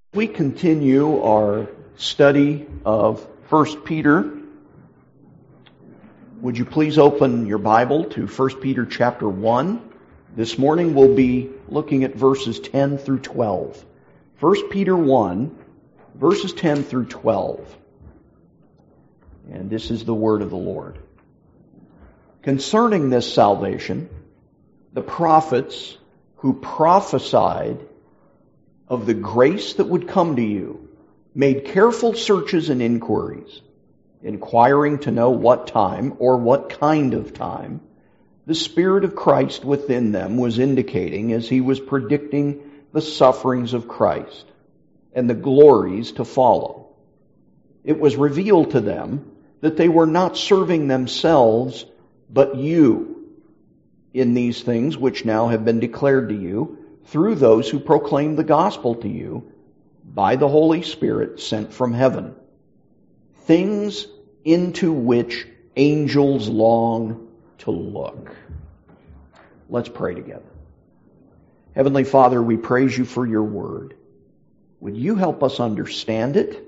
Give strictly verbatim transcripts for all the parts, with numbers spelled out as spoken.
We continue our study of First Peter. Would you please open your Bible to First Peter chapter one? This morning we'll be looking at verses ten through twelve. First Peter one, verses ten through twelve. And this is the word of the Lord. Concerning this salvation, the prophets who prophesied of the grace that would come to you made careful searches and inquiries, inquiring to know what time or what kind of time the Spirit of Christ within them was indicating as he was predicting the sufferings of Christ and the glories to follow. It was revealed to them that they were not serving themselves, but you, in these things which now have been declared to you, through those who proclaim the gospel to you by the Holy Spirit sent from heaven, things into which angels long to look. Let's pray together. Heavenly Father, we praise you for your word. Would you help us understand it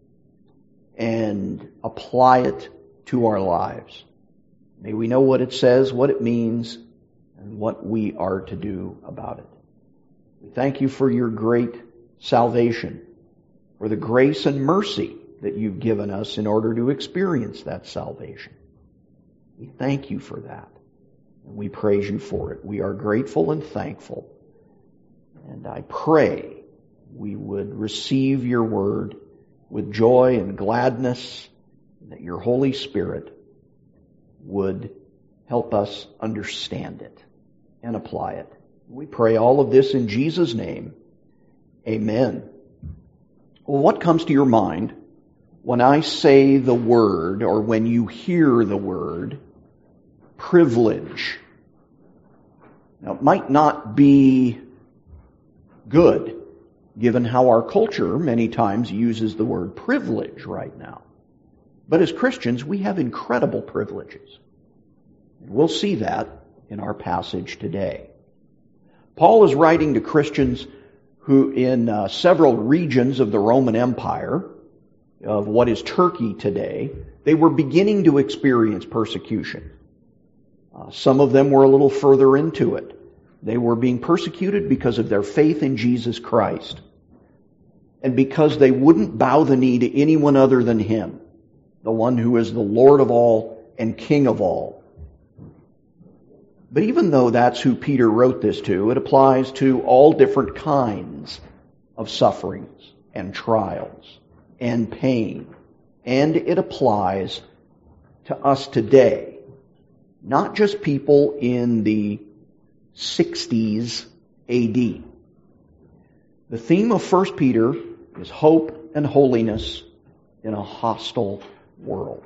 and apply it to our lives? May we know what it says, what it means, and what we are to do about it. We thank you for your great salvation, for the grace and mercy that you've given us in order to experience that salvation. We thank you for that, and we praise you for it. We are grateful and thankful, and I pray we would receive your word with joy and gladness, and that your Holy Spirit would help us understand it and apply it. We pray all of this in Jesus' name. Amen. Well, what comes to your mind when I say the word, or when you hear the word, privilege? Now, it might not be good, given how our culture many times uses the word privilege right now. But as Christians, we have incredible privileges. And we'll see that in our passage today. Paul is writing to Christians who in uh, several regions of the Roman Empire, of what is Turkey today, they were beginning to experience persecution. Uh, some of them were a little further into it. They were being persecuted because of their faith in Jesus Christ, and because they wouldn't bow the knee to anyone other than Him, the one who is the Lord of all and King of all. But even though that's who Peter wrote this to, it applies to all different kinds of sufferings and trials and pain. And it applies to us today, not just people in the sixties A D. The theme of First Peter is hope and holiness in a hostile world.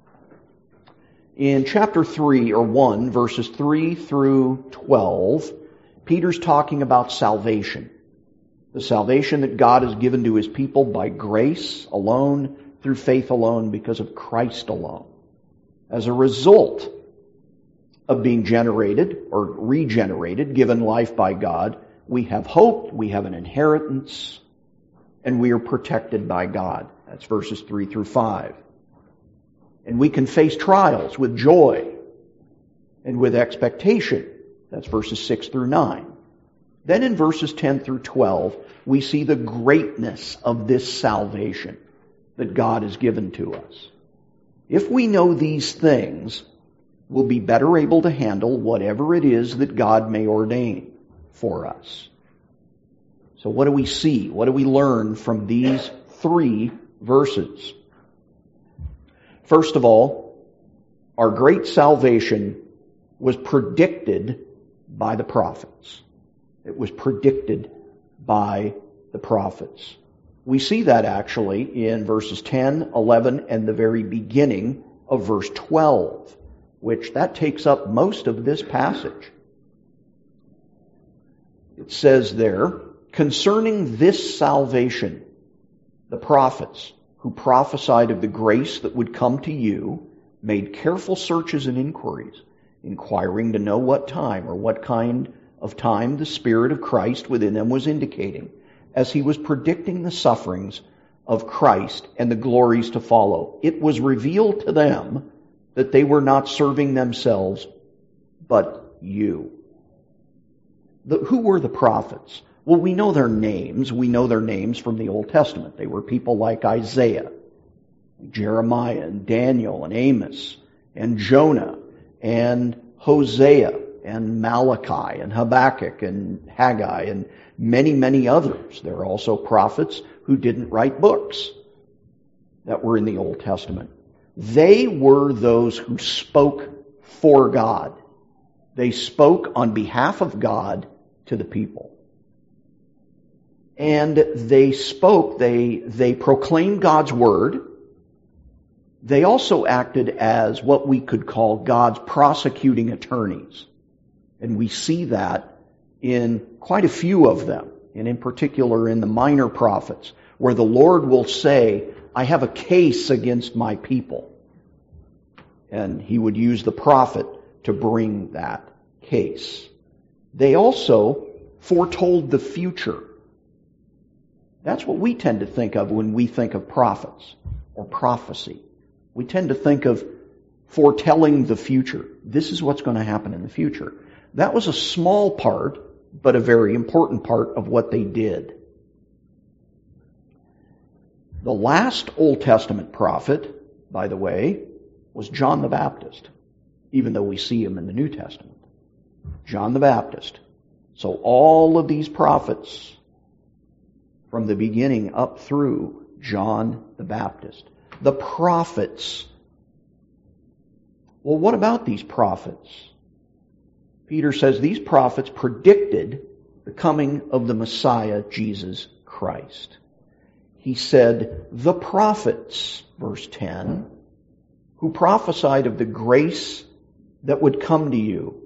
In chapter three, or one, verses three through twelve, Peter's talking about salvation. The salvation that God has given to His people by grace alone, through faith alone, because of Christ alone. As a result of being generated, or regenerated, given life by God, we have hope, we have an inheritance, and we are protected by God. That's verses three through five. And we can face trials with joy and with expectation. That's verses six through nine. Then in verses ten through twelve, we see the greatness of this salvation that God has given to us. If we know these things, we'll be better able to handle whatever it is that God may ordain for us. So what do we see? What do we learn from these three verses? First of all, our great salvation was predicted by the prophets. It was predicted by the prophets. We see that actually in verses ten, eleven, and the very beginning of verse twelve, which that takes up most of this passage. It says there, concerning this salvation, the prophets who prophesied of the grace that would come to you made careful searches and inquiries, inquiring to know what time or what kind of time the Spirit of Christ within them was indicating, as he was predicting the sufferings of Christ and the glories to follow. It was revealed to them that they were not serving themselves, but you. The, who were the prophets? Well, we know their names. We know their names from the Old Testament. They were people like Isaiah, Jeremiah, and Daniel, and Amos, and Jonah, and Hosea, and Malachi, and Habakkuk, and Haggai, and many, many others. There are also prophets who didn't write books that were in the Old Testament. They were those who spoke for God. They spoke on behalf of God to the people. And they spoke, they, they proclaimed God's word. They also acted as what we could call God's prosecuting attorneys. And we see that in quite a few of them, and in particular in the minor prophets, where the Lord will say, I have a case against my people. And he would use the prophet to bring that case. They also foretold the future. That's what we tend to think of when we think of prophets or prophecy. We tend to think of foretelling the future. This is what's going to happen in the future. That was a small part, but a very important part of what they did. The last Old Testament prophet, by the way, was John the Baptist, even though we see him in the New Testament. John the Baptist. So all of these prophets, from the beginning up through John the Baptist. The prophets. Well, what about these prophets? Peter says these prophets predicted the coming of the Messiah, Jesus Christ. He said, the prophets, verse ten, who prophesied of the grace that would come to you.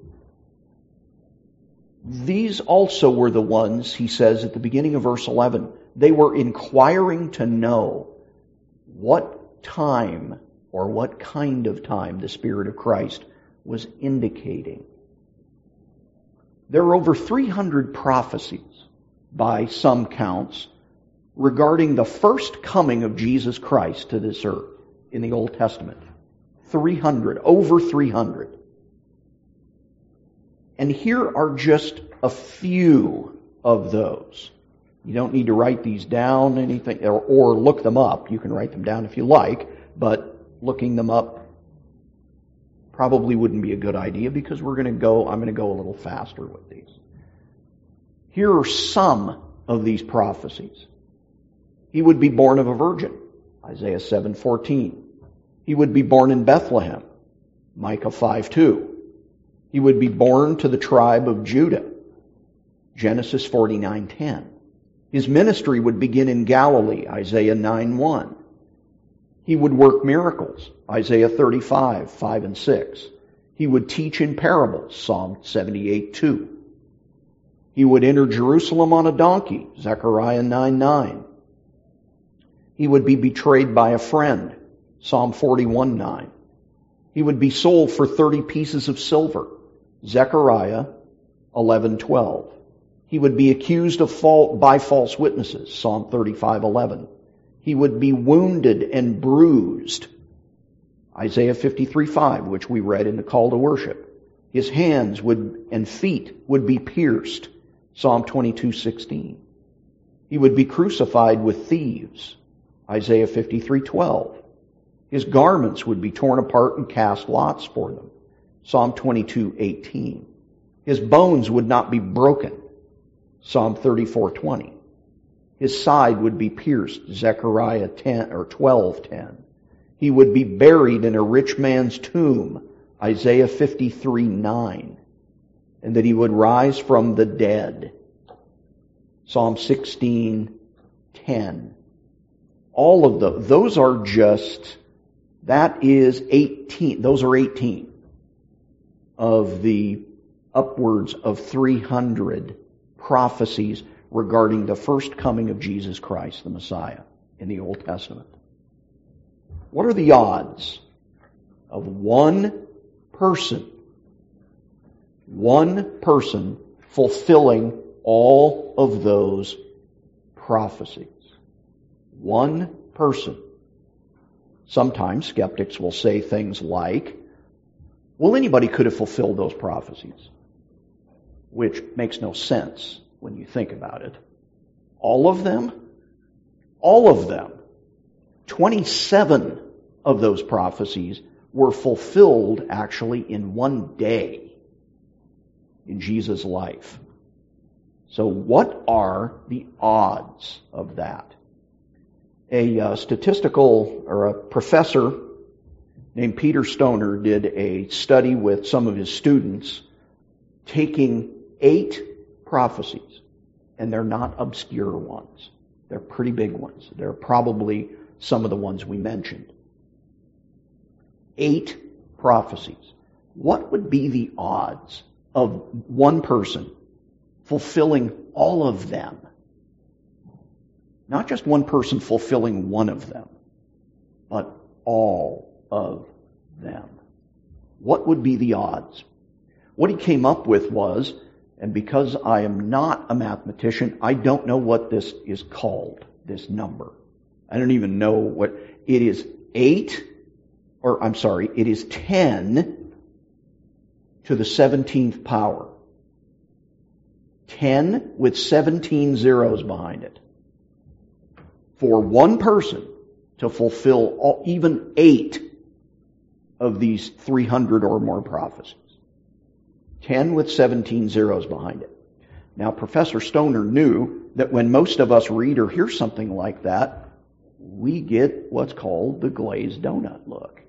These also were the ones, he says at the beginning of verse eleven, they were inquiring to know what time or what kind of time the Spirit of Christ was indicating. There are over three hundred prophecies, by some counts, regarding the first coming of Jesus Christ to this earth in the Old Testament. three hundred, over three hundred. And here are just a few of those. You don't need to write these down, anything, or, or look them up. You can write them down if you like, but looking them up probably wouldn't be a good idea because we're going to go, I'm going to go a little faster with these. Here are some of these prophecies. He would be born of a virgin, Isaiah seven fourteen. He would be born in Bethlehem, Micah five two. He would be born to the tribe of Judah, Genesis forty-nine ten. His ministry would begin in Galilee, Isaiah nine one. He would work miracles, Isaiah thirty-five five and six. He would teach in parables, Psalm seventy-eight two. He would enter Jerusalem on a donkey, Zechariah nine nine. He would be betrayed by a friend, Psalm forty-one nine. He would be sold for thirty pieces of silver, Zechariah eleven twelve. He would be accused of fault by false witnesses, Psalm thirty-five eleven. He would be wounded and bruised, Isaiah fifty-three five, which we read in the call to worship. His hands would and feet would be pierced, Psalm twenty-two sixteen. He would be crucified with thieves, Isaiah fifty-three twelve. His garments would be torn apart and cast lots for them, Psalm twenty-two eighteen. His bones would not be broken, Psalm thirty-four twenty. His side would be pierced, Zechariah ten or twelve ten. He would be buried in a rich man's tomb, Isaiah fifty-three nine. And that he would rise from the dead, Psalm sixteen ten. All of those, those are just, that is eighteen, those are eighteen of the upwards of three hundred prophecies regarding the first coming of Jesus Christ, the Messiah, in the Old Testament. What are the odds of one person, one person fulfilling all of those prophecies. One person. Sometimes skeptics will say things like, well, anybody could have fulfilled those prophecies, which makes no sense when you think about it. All of them? All of them. twenty-seven of those prophecies were fulfilled actually in one day in Jesus' life. So what are the odds of that? A uh, statistical or a professor named Peter Stoner did a study with some of his students taking eight prophecies, and they're not obscure ones. They're pretty big ones. They're probably some of the ones we mentioned. Eight prophecies. What would be the odds of one person fulfilling all of them? Not just one person fulfilling one of them, but all of them. What would be the odds? What he came up with was, and because I am not a mathematician, I don't know what this is called, this number. I don't even know what it is. Eight, or I'm sorry, it is ten to the seventeenth power. ten with seventeen zeros behind it. For one person to fulfill all, even eight of these three hundred or more prophecies. ten with seventeen zeros behind it. Now, Professor Stoner knew that when most of us read or hear something like that, we get what's called the glazed donut look.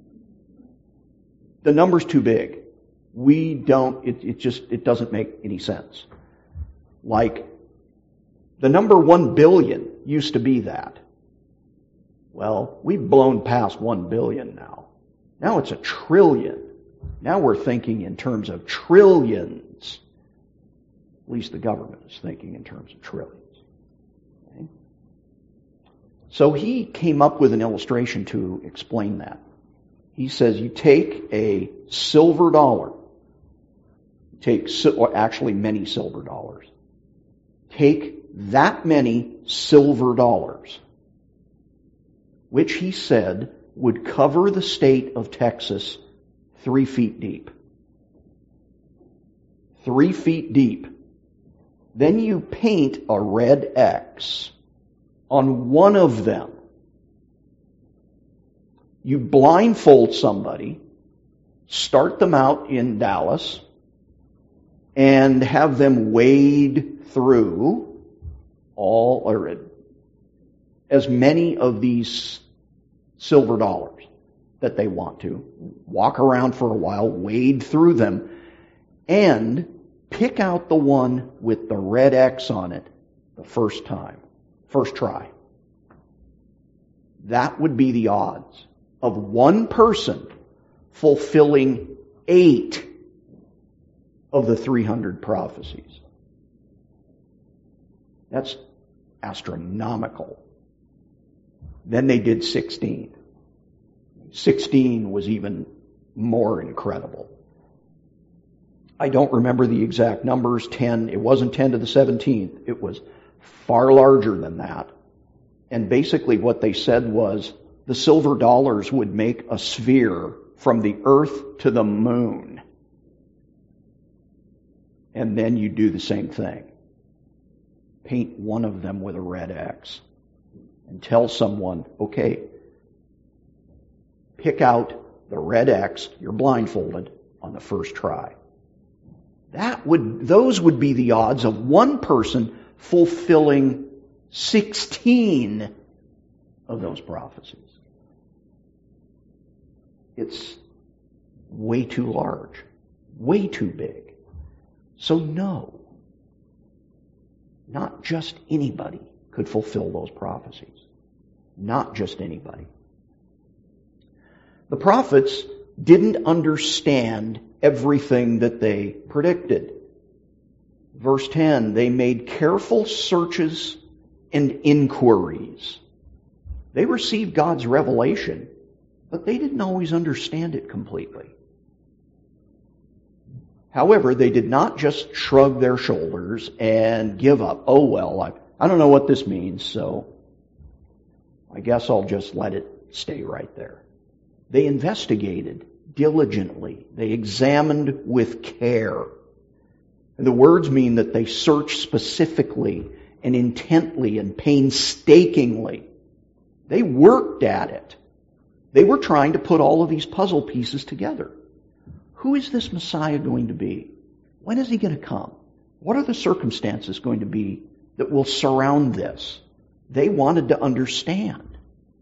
The number's too big. We don't, it, it just, it doesn't make any sense. Like, the number one billion used to be that. Well, we've blown past one billion now. Now it's a trillion. Now we're thinking in terms of trillions. At least the government is thinking in terms of trillions. Okay? So he came up with an illustration to explain that. He says you take a silver dollar, take, or actually many silver dollars, take that many silver dollars, which he said would cover the state of Texas three feet deep. Three feet deep. Then you paint a red X on one of them. You blindfold somebody, start them out in Dallas, and have them wade through all, or as many of these silver dollars that they want to, walk around for a while, wade through them, and pick out the one with the red X on it the first time, first try. That would be the odds of one person fulfilling eight of the three hundred prophecies. That's astronomical. Then they did sixteen. sixteen was even more incredible. I don't remember the exact numbers. ten, it wasn't ten to the seventeenth. It was far larger than that. And basically what they said was the silver dollars would make a sphere from the earth to the moon. And then you do the same thing. Paint one of them with a red X. And tell someone, okay, pick out the red X, you're blindfolded, on the first try. That would, those would be the odds of one person fulfilling sixteen of those prophecies. It's way too large, way too big. So no, not just anybody could fulfill those prophecies. Not just anybody. The prophets didn't understand everything that they predicted. Verse ten, they made careful searches and inquiries. They received God's revelation, but they didn't always understand it completely. However, they did not just shrug their shoulders and give up. Oh, well, I've, I don't know what this means, so I guess I'll just let it stay right there. They investigated diligently. They examined with care. And the words mean that they searched specifically and intently and painstakingly. They worked at it. They were trying to put all of these puzzle pieces together. Who is this Messiah going to be? When is he going to come? What are the circumstances going to be that will surround this? They wanted to understand.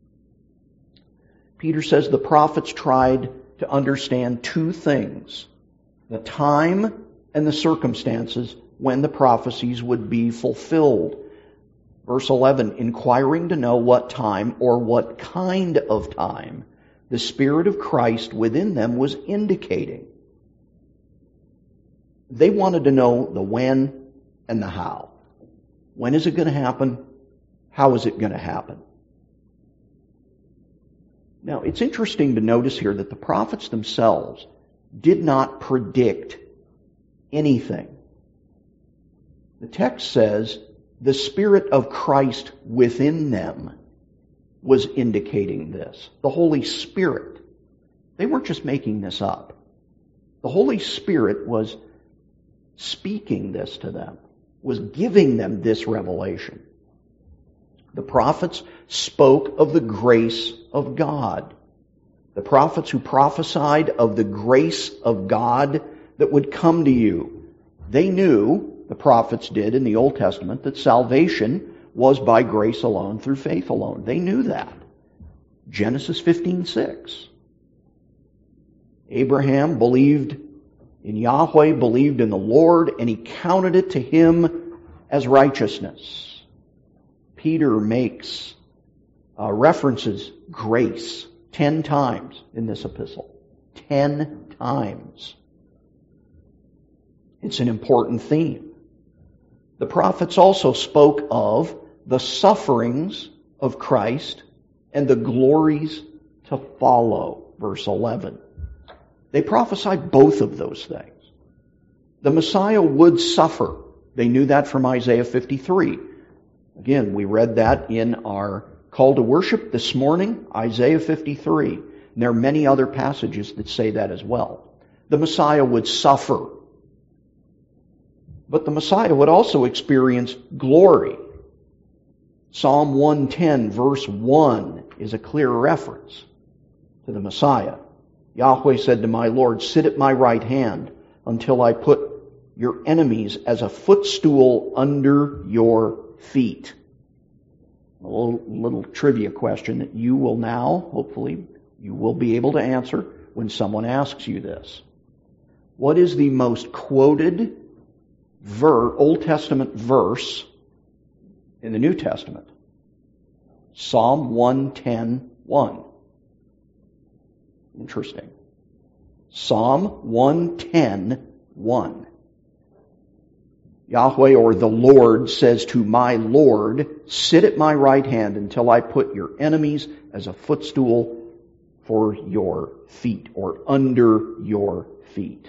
Peter says the prophets tried to understand two things: the time and the circumstances when the prophecies would be fulfilled. Verse eleven, inquiring to know what time or what kind of time the Spirit of Christ within them was indicating. They wanted to know the when and the how. When is it going to happen? How is it going to happen? Now, it's interesting to notice here that the prophets themselves did not predict anything. The text says the Spirit of Christ within them was indicating this. The Holy Spirit. They weren't just making this up. The Holy Spirit was speaking this to them, was giving them this revelation. The prophets spoke of the grace of God. The prophets who prophesied of the grace of God that would come to you. They knew, the prophets did in the Old Testament, that salvation was by grace alone, through faith alone. They knew that. Genesis fifteen six. Abraham believed in Yahweh, believed in the Lord, and he counted it to him as righteousness. Peter makes uh, references grace ten times in this epistle. Ten times. It's an important theme. The prophets also spoke of the sufferings of Christ and the glories to follow. Verse eleven. They prophesied both of those things. The Messiah would suffer. They knew that from Isaiah fifty-three. Again, we read that in our call to worship this morning, Isaiah fifty-three. And there are many other passages that say that as well. The Messiah would suffer. But the Messiah would also experience glory. Psalm one ten verse one is a clear reference to the Messiah. Yahweh said to my Lord, sit at my right hand until I put your enemies as a footstool under your feet. A little, little trivia question that you will now, hopefully, you will be able to answer when someone asks you this. What is the most quoted ver, Old Testament verse in the New Testament? Psalm one ten one. Interesting. Psalm one ten one. Yahweh, or the Lord, says to my Lord, sit at my right hand until I put your enemies as a footstool for your feet, or under your feet.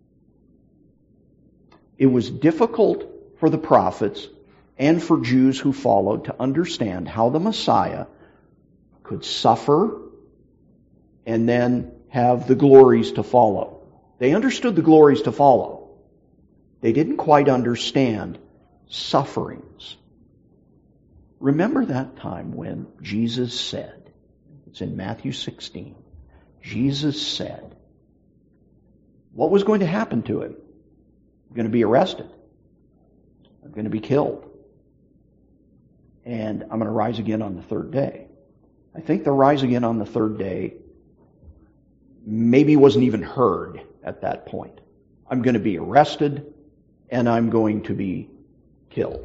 It was difficult for the prophets and for Jews who followed to understand how the Messiah could suffer and then have the glories to follow. They understood the glories to follow. They didn't quite understand sufferings. Remember that time when Jesus said, it's in Matthew sixteen, Jesus said, what was going to happen to him? I'm going to be arrested. I'm going to be killed. And I'm going to rise again on the third day. I think the rise again on the third day maybe wasn't even heard at that point. I'm going to be arrested and I'm going to be killed.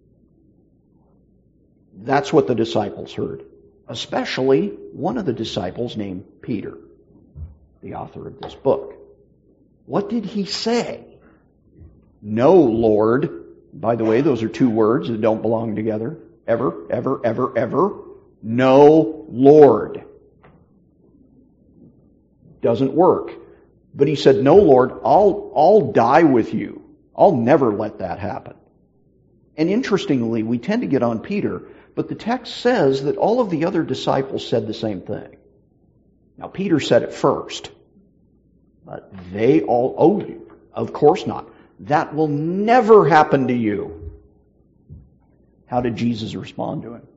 That's what the disciples heard. Especially one of the disciples named Peter, the author of this book. What did he say? No, Lord. By the way, those are two words that don't belong together. Ever, ever, ever, ever. No, Lord. Doesn't work. But he said, no, Lord, I'll, I'll die with you. I'll never let that happen. And interestingly, we tend to get on Peter, but the text says that all of the other disciples said the same thing. Now, Peter said it first, but they all, oh, of course not. That will never happen to you. How did Jesus respond to him?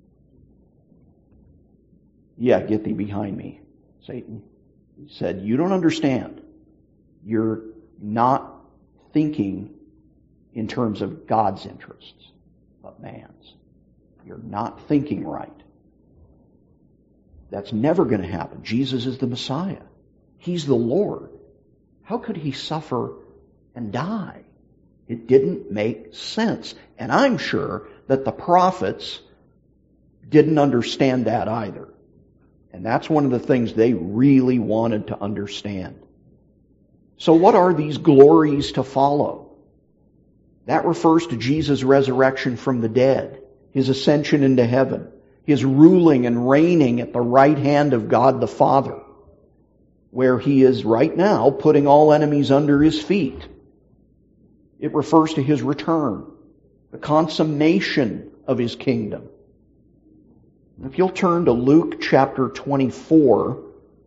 Yeah, get thee behind me, Satan. He said, you don't understand. You're not thinking in terms of God's interests, but man's. You're not thinking right. That's never going to happen. Jesus is the Messiah. He's the Lord. How could he suffer and die? It didn't make sense. And I'm sure that the prophets didn't understand that either. And that's one of the things they really wanted to understand. So what are these glories to follow? That refers to Jesus' resurrection from the dead, His ascension into heaven, His ruling and reigning at the right hand of God the Father, where He is right now putting all enemies under His feet. It refers to His return, the consummation of His kingdom. If you'll turn to Luke chapter twenty-four,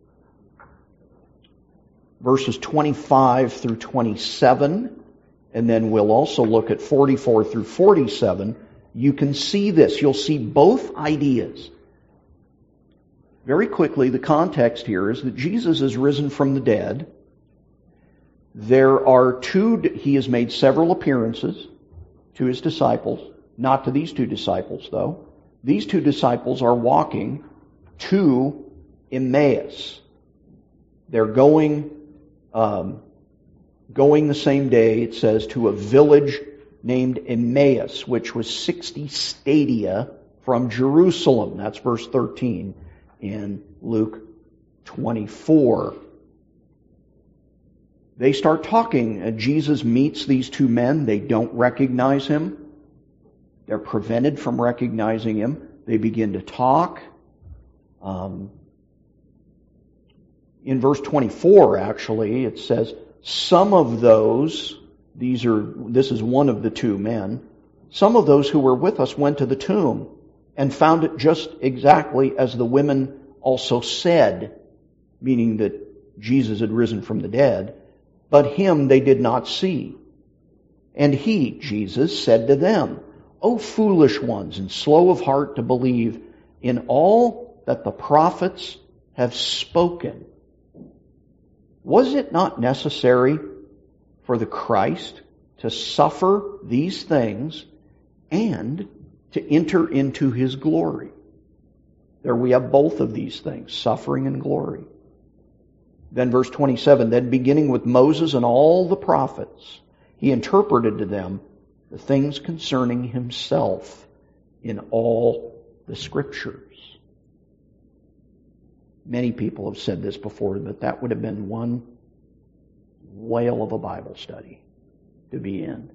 verses twenty-five through twenty-seven, and then we'll also look at forty-four through forty-seven, you can see this. You'll see both ideas. Very quickly, the context here is that Jesus is risen from the dead. There are two, he has made several appearances to His disciples, not to these two disciples though. These two disciples are walking to Emmaus. They're going, um, going the same day, it says, to a village named Emmaus, which was sixty stadia from Jerusalem. That's verse thirteen in Luke twenty-four. They start talking, and Jesus meets these two men. They don't recognize Him. They're prevented from recognizing Him. They begin to talk. Um, in verse twenty-four, actually, it says, some of those, these are, this is one of the two men, some of those who were with us went to the tomb and found it just exactly as the women also said, meaning that Jesus had risen from the dead, but Him they did not see. And He, Jesus, said to them, O foolish ones, and slow of heart to believe in all that the prophets have spoken. Was it not necessary for the Christ to suffer these things and to enter into His glory? There we have both of these things, suffering and glory. Then verse twenty-seven, then beginning with Moses and all the prophets, He interpreted to them the things concerning Himself in all the Scriptures. Many people have said this before, that that would have been one whale of a Bible study to be in.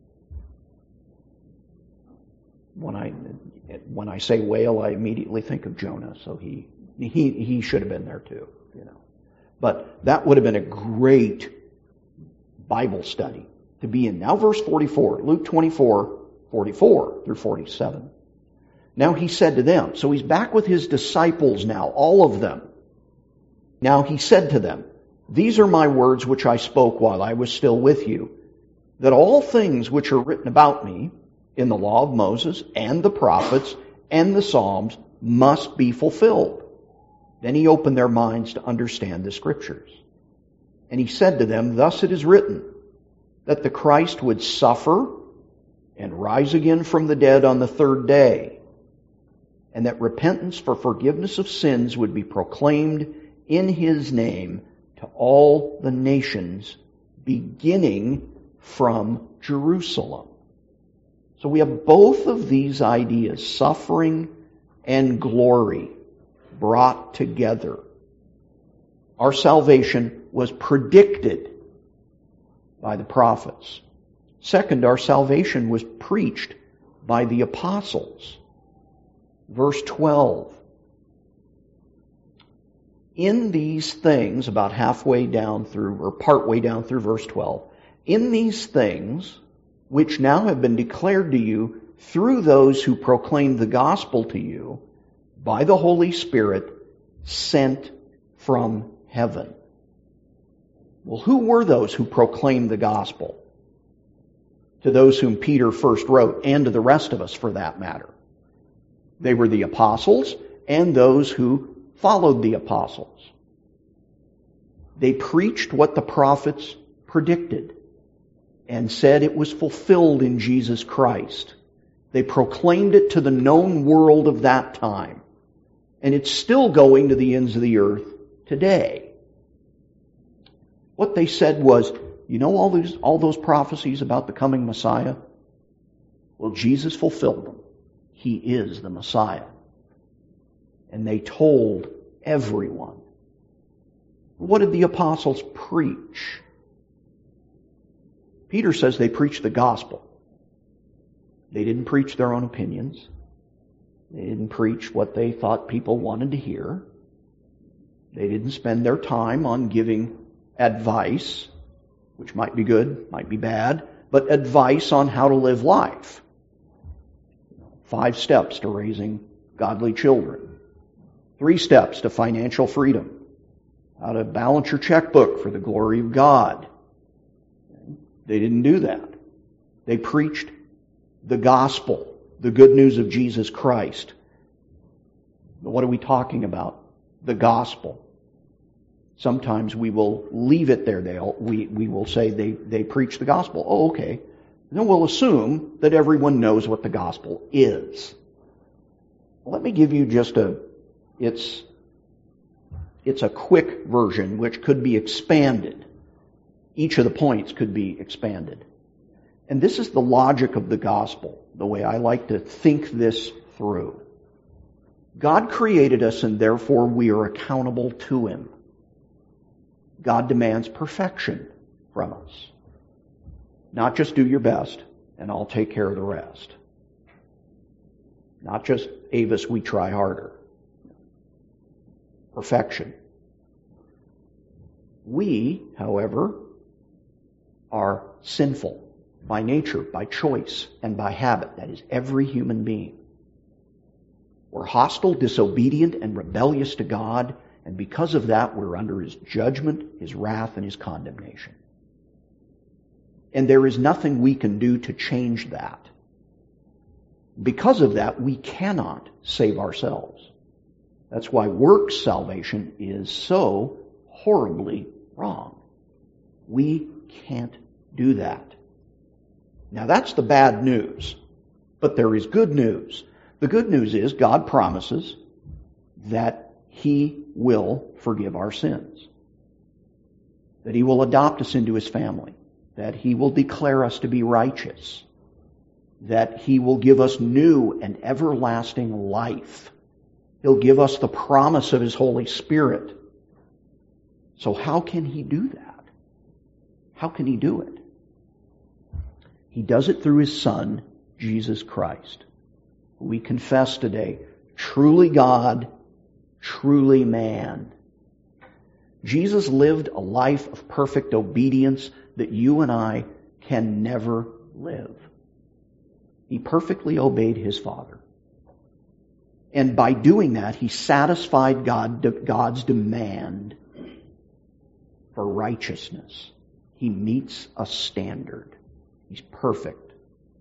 When I when I say whale, I immediately think of Jonah, so he he he should have been there too, you know. But that would have been a great Bible study to be in. Now verse forty-four, Luke twenty-four, forty-four through forty-seven. Now He said to them, so He's back with His disciples now, all of them. Now He said to them, these are my words which I spoke while I was still with you, that all things which are written about me in the law of Moses and the prophets and the Psalms must be fulfilled. Then He opened their minds to understand the Scriptures. And He said to them, thus it is written, that the Christ would suffer and rise again from the dead on the third day, and that repentance for forgiveness of sins would be proclaimed in His name to all the nations, beginning from Jerusalem. So we have both of these ideas, suffering and glory, brought together. Our salvation was predicted by the prophets. Second, our salvation was preached by the apostles. Verse twelve. In these things, about halfway down through, or partway down through verse twelve, in these things which now have been declared to you through those who proclaim the gospel to you by the Holy Spirit sent from heaven. Well, who were those who proclaimed the gospel? To those whom Peter first wrote, and to the rest of us for that matter. They were the apostles and those who followed the apostles. They preached what the prophets predicted and said it was fulfilled in Jesus Christ. They proclaimed it to the known world of that time. And it's still going to the ends of the earth today. What they said was, you know all these, all those prophecies about the coming Messiah? Well, Jesus fulfilled them. He is the Messiah. And they told everyone. What did the apostles preach? Peter says they preached the gospel. They didn't preach their own opinions. They didn't preach what they thought people wanted to hear. They didn't spend their time on giving advice, which might be good, might be bad, but advice on how to live life. Five steps to raising godly children. Three steps to financial freedom. How to balance your checkbook for the glory of God. They didn't do that. They preached the gospel, the good news of Jesus Christ. What are we talking about? The gospel. Sometimes we will leave it there. They'll, we, we will say they, they preach the gospel. Oh, okay. And then we'll assume that everyone knows what the gospel is. Let me give you just a, it's, it's a quick version which could be expanded. Each of the points could be expanded. And this is the logic of the gospel, the way I like to think this through. God created us and therefore we are accountable to Him. God demands perfection from us. Not just do your best and I'll take care of the rest. Not just, Avis, we try harder. Perfection. We, however, are sinful by nature, by choice, and by habit. That is every human being. We're hostile, disobedient, and rebellious to God, and because of that, we're under His judgment, His wrath, and His condemnation. And there is nothing we can do to change that. Because of that, we cannot save ourselves. That's why works salvation is so horribly wrong. We can't do that. Now that's the bad news. But there is good news. The good news is God promises that He will forgive our sins. That He will adopt us into His family. That He will declare us to be righteous. That He will give us new and everlasting life. He'll give us the promise of His Holy Spirit. So how can He do that? How can He do it? He does it through His Son, Jesus Christ. We confess today, truly God, truly man. Jesus lived a life of perfect obedience that you and I can never live. He perfectly obeyed His Father. And by doing that, He satisfied God, God's demand for righteousness. He meets a standard. He's perfect.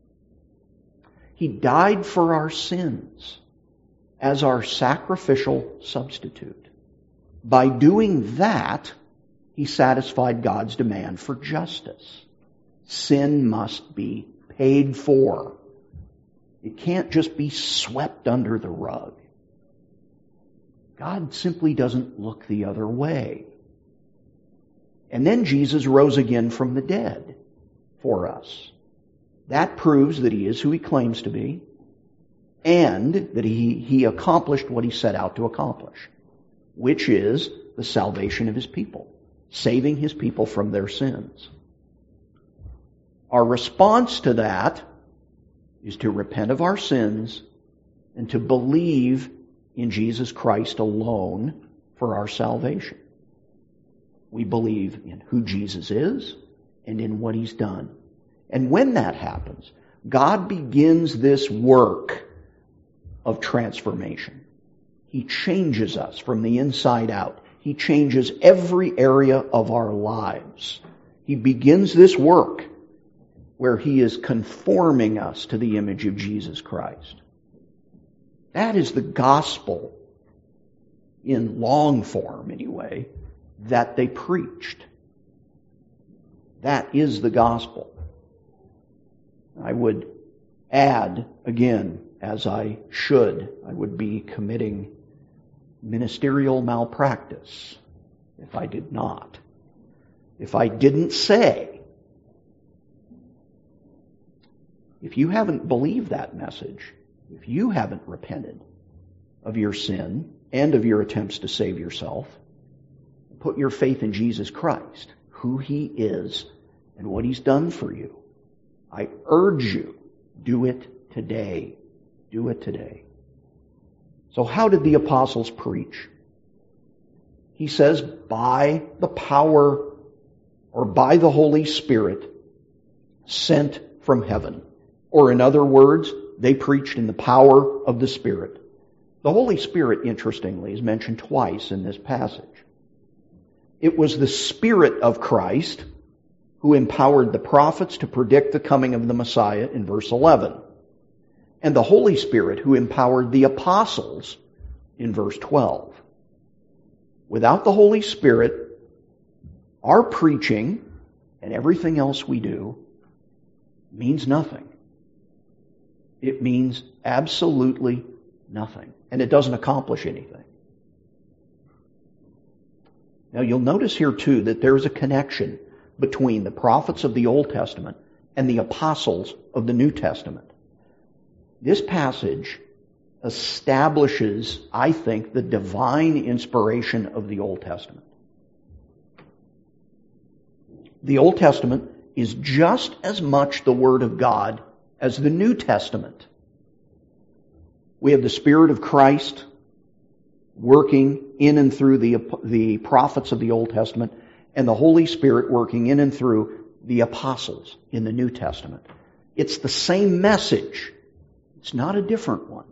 He died for our sins as our sacrificial substitute. By doing that, He satisfied God's demand for justice. Sin must be paid for. It can't just be swept under the rug. God simply doesn't look the other way. And then Jesus rose again from the dead for us. That proves that He is who He claims to be and that He, he accomplished what He set out to accomplish, which is the salvation of His people, saving His people from their sins. Our response to that is to repent of our sins and to believe in Jesus Christ alone for our salvation. We believe in who Jesus is and in what He's done. And when that happens, God begins this work of transformation. He changes us from the inside out. He changes every area of our lives. He begins this work where He is conforming us to the image of Jesus Christ. That is the gospel, in long form anyway, that they preached. That is the gospel. I would add, again, as I should, I would be committing ministerial malpractice if I did not. If I didn't say, if you haven't believed that message, if you haven't repented of your sin and of your attempts to save yourself, put your faith in Jesus Christ, who He is and what He's done for you, I urge you, do it today. Do it today. So how did the apostles preach? He says, by the power or by the Holy Spirit sent from heaven. Or in other words, they preached in the power of the Spirit. The Holy Spirit, interestingly, is mentioned twice in this passage. It was the Spirit of Christ who empowered the prophets to predict the coming of the Messiah in verse eleven. And the Holy Spirit who empowered the apostles in verse twelve. Without the Holy Spirit, our preaching and everything else we do means nothing. It means absolutely nothing. And it doesn't accomplish anything. Now you'll notice here too that there's a connection between the prophets of the Old Testament and the apostles of the New Testament. This passage establishes, I think, the divine inspiration of the Old Testament. The Old Testament is just as much the Word of God as the New Testament. We have the Spirit of Christ working in and through the, the prophets of the Old Testament, and the Holy Spirit working in and through the apostles in the New Testament. It's the same message. It's not a different one.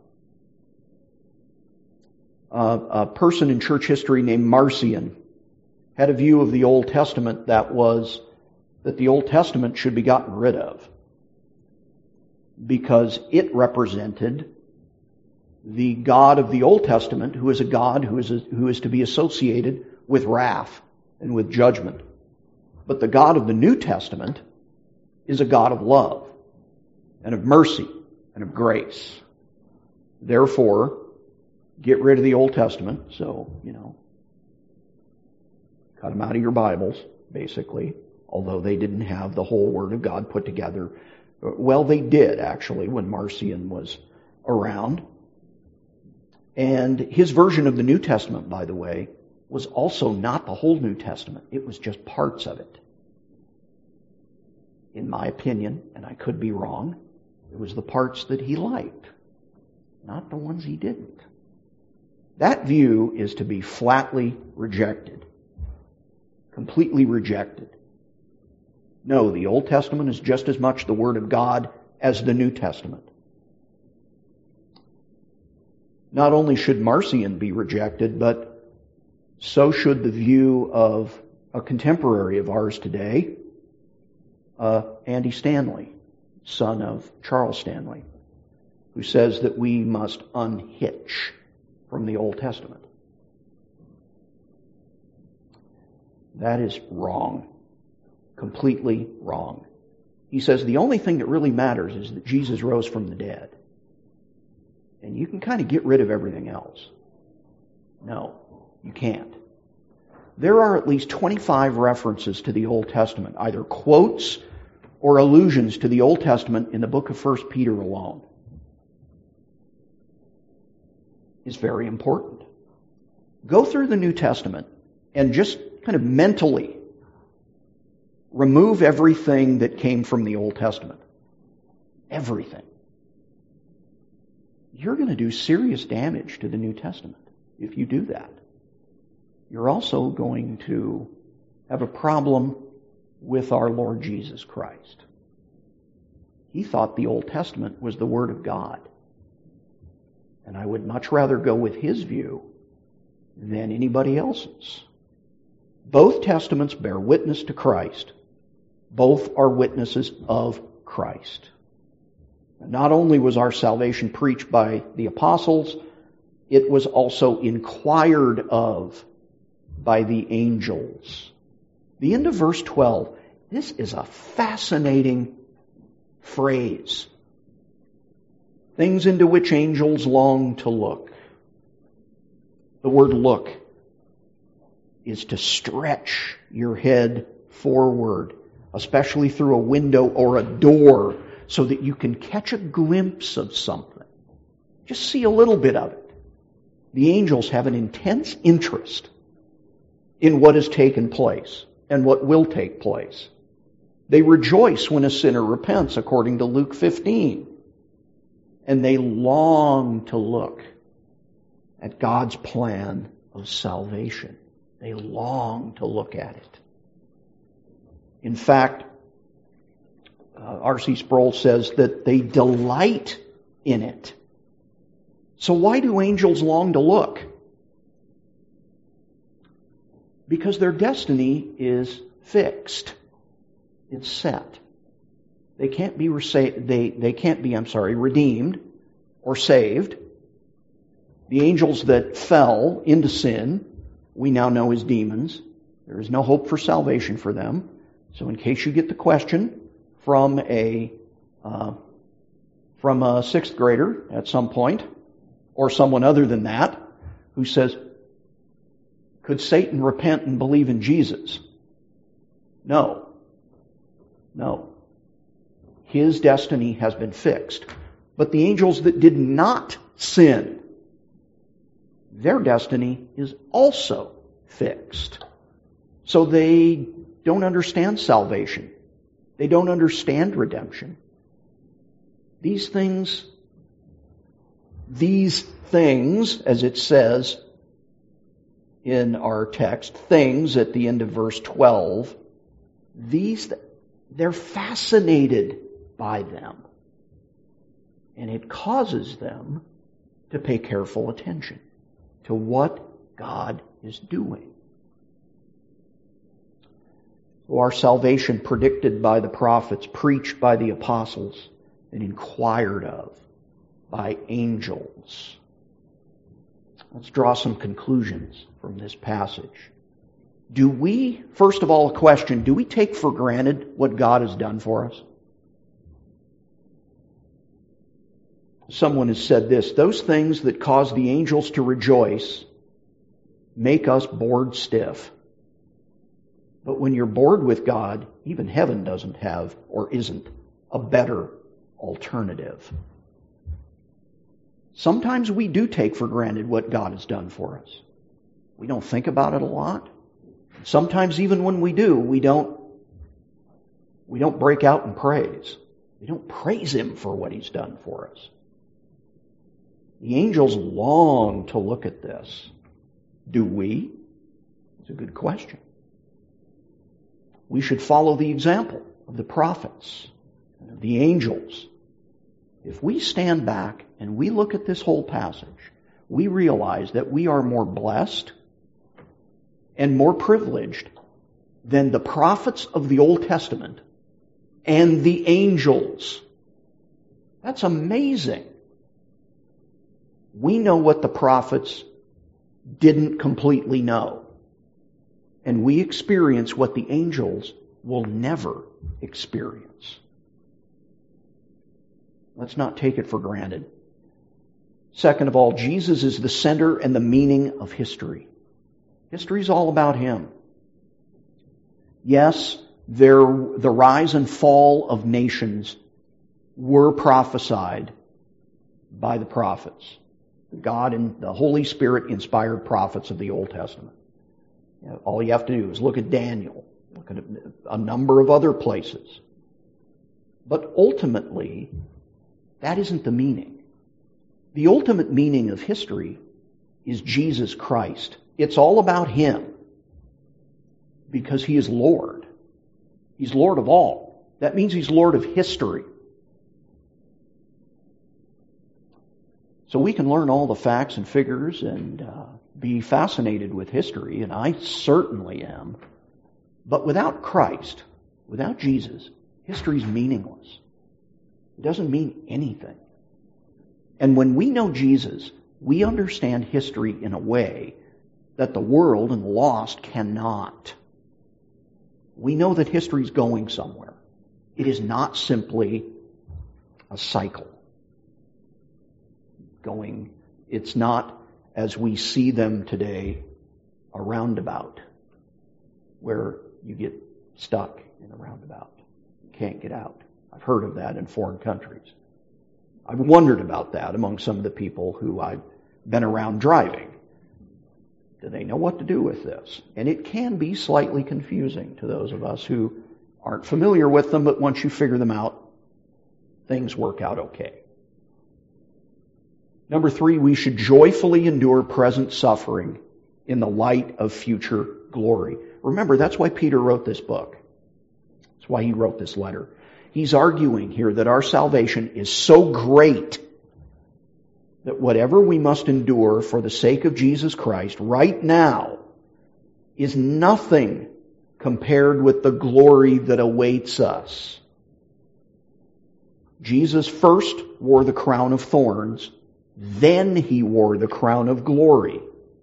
Uh, a person in church history named Marcion had a view of the Old Testament that was that the Old Testament should be gotten rid of because it represented the God of the Old Testament, who is a God who is, a, who is to be associated with wrath and with judgment. But the God of the New Testament is a God of love and of mercy and of grace. Therefore, get rid of the Old Testament. So, you know, cut them out of your Bibles, basically, although they didn't have the whole Word of God put together. Well, they did, actually, when Marcion was around. And his version of the New Testament, by the way, was also not the whole New Testament. It was just parts of it. In my opinion, and I could be wrong, it was the parts that he liked, not the ones he didn't. That view is to be flatly rejected. Completely rejected. No, the Old Testament is just as much the Word of God as the New Testament. Not only should Marcion be rejected, but so should the view of a contemporary of ours today, uh, Andy Stanley, son of Charles Stanley, who says that we must unhitch from the Old Testament. That is wrong. Completely wrong. He says the only thing that really matters is that Jesus rose from the dead. And you can kind of get rid of everything else. No, you can't. There are at least twenty-five references to the Old Testament, either quotes or allusions to the Old Testament in the book of First Peter alone. It's very important. Go through the New Testament and just kind of mentally remove everything that came from the Old Testament. Everything. You're going to do serious damage to the New Testament if you do that. You're also going to have a problem with our Lord Jesus Christ. He thought the Old Testament was the Word of God. And I would much rather go with his view than anybody else's. Both Testaments bear witness to Christ. Both are witnesses of Christ. Not only was our salvation preached by the apostles, it was also inquired of by the angels. The end of verse twelve, this is a fascinating phrase. Things into which angels long to look. The word look is to stretch your head forward, especially through a window or a door, so that you can catch a glimpse of something. Just see a little bit of it. The angels have an intense interest in what has taken place and what will take place. They rejoice when a sinner repents, according to Luke fifteen. And they long to look at God's plan of salvation. They long to look at it. In fact, uh, R C Sproul says that they delight in it. So why do angels long to look? Because their destiny is fixed. It's set. They can't be resa- they they can't be, I'm sorry, redeemed or saved. The angels that fell into sin, we now know as demons. There is no hope for salvation for them. So in case you get the question from a uh, from a sixth grader at some point, or someone other than that, who says, could Satan repent and believe in Jesus? No. No. His destiny has been fixed. But the angels that did not sin, their destiny is also fixed. So they don't understand salvation. They don't understand redemption. These things, these things, as it says in our text, things at the end of verse twelve, these, they're fascinated by them. And it causes them to pay careful attention to what God is doing. So our salvation predicted by the prophets, preached by the apostles, and inquired of by angels. Let's draw some conclusions from this passage. Do we, first of all, a question, do we take for granted what God has done for us? Someone has said this, those things that cause the angels to rejoice make us bored stiff. But when you're bored with God, even heaven doesn't have, or isn't, a better alternative. Sometimes we do take for granted what God has done for us. We don't think about it a lot. Sometimes even when we do, we don't, we don't break out in praise. We don't praise Him for what He's done for us. The angels long to look at this. Do we? It's a good question. We should follow the example of the prophets and of the angels. If we stand back and we look at this whole passage, we realize that we are more blessed and more privileged than the prophets of the Old Testament and the angels. That's amazing. We know what the prophets didn't completely know. And we experience what the angels will never experience. Let's not take it for granted. Second of all, Jesus is the center and the meaning of history. History is all about Him. Yes, there, the rise and fall of nations were prophesied by the prophets. God and the Holy Spirit inspired prophets of the Old Testament. You know, all you have to do is look at Daniel, look at a number of other places. But ultimately, that isn't the meaning. The ultimate meaning of history is Jesus Christ. It's all about Him because He is Lord. He's Lord of all. That means He's Lord of history. So we can learn all the facts and figures and uh, be fascinated with history, and I certainly am. But without Christ, without Jesus, history is meaningless. It doesn't mean anything. And when we know Jesus, we understand history in a way that the world and the lost cannot. We know that history is going somewhere. It is not simply a cycle. Going, it's not, as we see them today, a roundabout where you get stuck in a roundabout. You can't get out. I've heard of that in foreign countries. I've wondered about that among some of the people who I've been around driving. Do they know what to do with this? And it can be slightly confusing to those of us who aren't familiar with them, but once you figure them out, things work out okay. Number three, we should joyfully endure present suffering in the light of future glory. Remember, that's why Peter wrote this book. That's why he wrote this letter. He's arguing here that our salvation is so great that whatever we must endure for the sake of Jesus Christ right now is nothing compared with the glory that awaits us. Jesus first wore the crown of thorns, then he wore the crown of glory.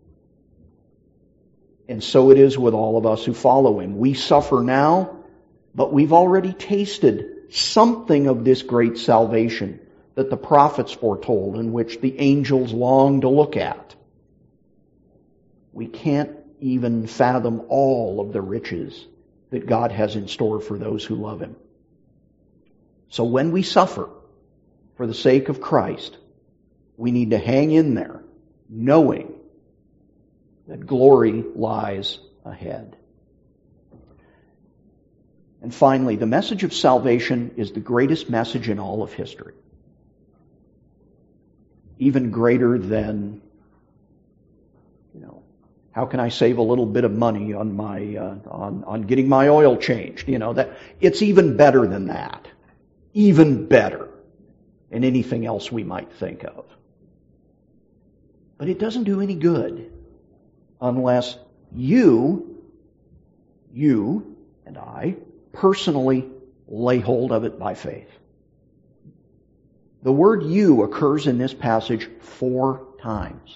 And so it is with all of us who follow him. We suffer now, but we've already tasted something of this great salvation that the prophets foretold and which the angels long to look at. We can't even fathom all of the riches that God has in store for those who love him. So when we suffer for the sake of Christ, we need to hang in there, knowing that glory lies ahead. And finally, the message of salvation is the greatest message in all of history. Even greater than, you know, how can I save a little bit of money on my uh, on on getting my oil changed? You know, that it's even better than that. Even better than anything else we might think of. But it doesn't do any good unless you, you and I, personally lay hold of it by faith. The word you occurs in this passage four times.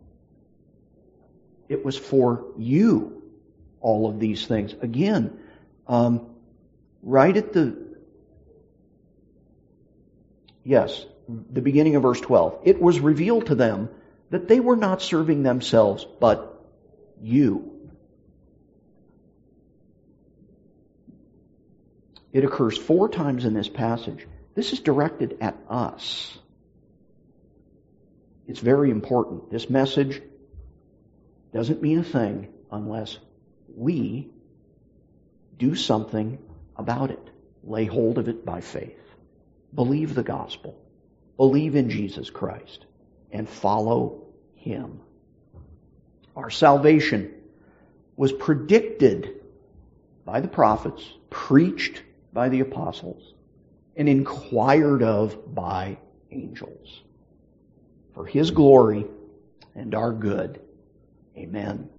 It was for you, all of these things. Again, um, right at the, yes, the beginning of verse twelve. It was revealed to them that they were not serving themselves, but you. It occurs four times in this passage. This is directed at us. It's very important. This message doesn't mean a thing unless we do something about it. Lay hold of it by faith. Believe the gospel. Believe in Jesus Christ. And follow him. Our salvation was predicted by the prophets, preached by the apostles, and inquired of by angels. For his glory and our good. Amen.